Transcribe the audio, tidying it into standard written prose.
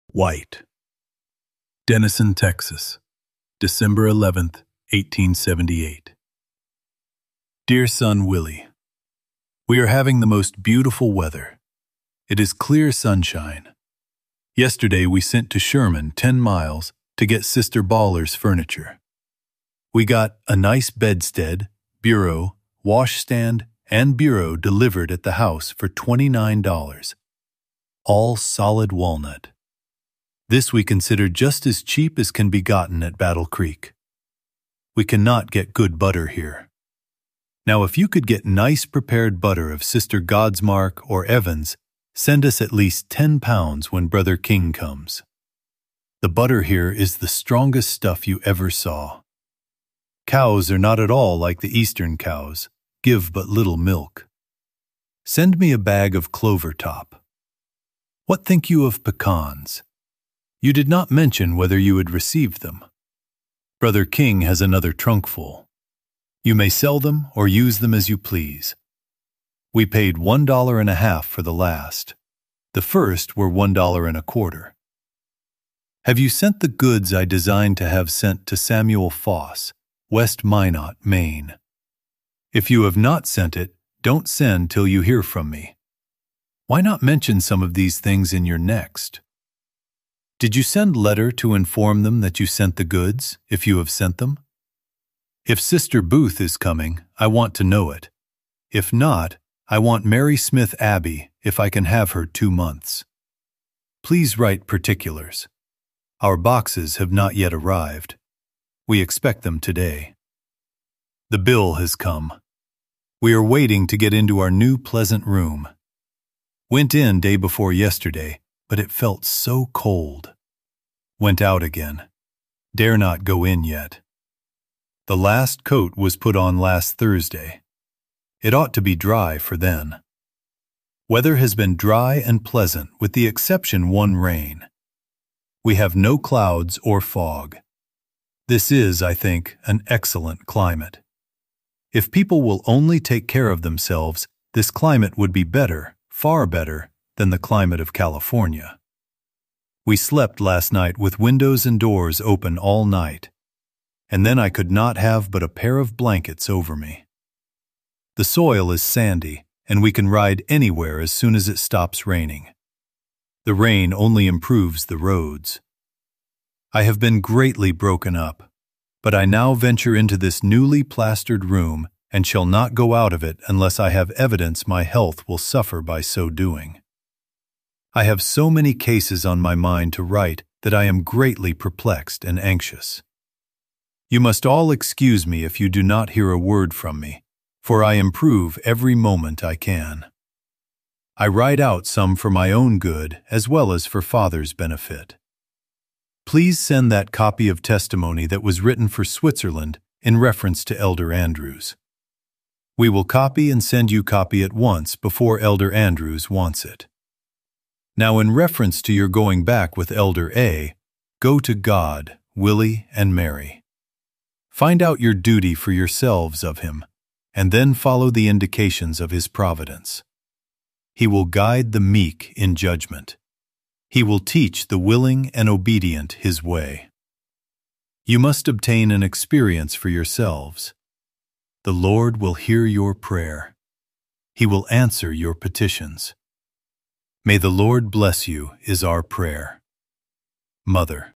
White. Denison, Texas, December 11th, 1878. Dear son Willie, we are having the most beautiful weather. It is clear sunshine. Yesterday we sent to Sherman 10 miles to get Sister Baller's furniture. We got a nice bedstead, bureau, washstand, and bureau delivered at the house for $29, all solid walnut. This we consider just as cheap as can be gotten at Battle Creek. We cannot get good butter here. Now if you could get nice prepared butter of Sister Godsmark or Evans, send us at least 10 pounds when Brother King comes. The butter here is the strongest stuff you ever saw. Cows are not at all like the Eastern cows, give but little milk. Send me a bag of clover top. What think you of pecans? You did not mention whether you had received them. Brother King has another trunkful. You may sell them or use them as you please. We paid $1.50 for the last. The first were $1.25. Have you sent the goods I designed to have sent to Samuel Foss, West Minot, Maine? If you have not sent it, don't send till you hear from me. Why not mention some of these things in your next? Did you send letter to inform them that you sent the goods, if you have sent them? If Sister Booth is coming, I want to know it. If not, I want Mary Smith Abbey if I can have her 2 months. Please write particulars. Our boxes have not yet arrived. We expect them today. The bill has come. We are waiting to get into our new pleasant room. Went in day before yesterday, but it felt so cold. Went out again. Dare not go in yet. The last coat was put on last Thursday. It ought to be dry for then. Weather has been dry and pleasant with the exception one rain. We have no clouds or fog. This is, I think, an excellent climate. If people will only take care of themselves, this climate would be better, far better, than the climate of California. We slept last night with windows and doors open all night, and then I could not have but a pair of blankets over me. The soil is sandy, and we can ride anywhere as soon as it stops raining. The rain only improves the roads. I have been greatly broken up, but I now venture into this newly plastered room and shall not go out of it unless I have evidence my health will suffer by so doing. I have so many cases on my mind to write that I am greatly perplexed and anxious. You must all excuse me if you do not hear a word from me, for I improve every moment I can. I write out some for my own good as well as for Father's benefit. Please send that copy of testimony that was written for Switzerland in reference to Elder Andrews. We will copy and send you copy at once before Elder Andrews wants it. Now in reference to your going back with Elder A, go to God, Willie, and Mary. Find out your duty for yourselves of him, and then follow the indications of his providence. He will guide the meek in judgment. He will teach the willing and obedient his way. You must obtain an experience for yourselves. The Lord will hear your prayer. He will answer your petitions. May the Lord bless you is our prayer. Mother.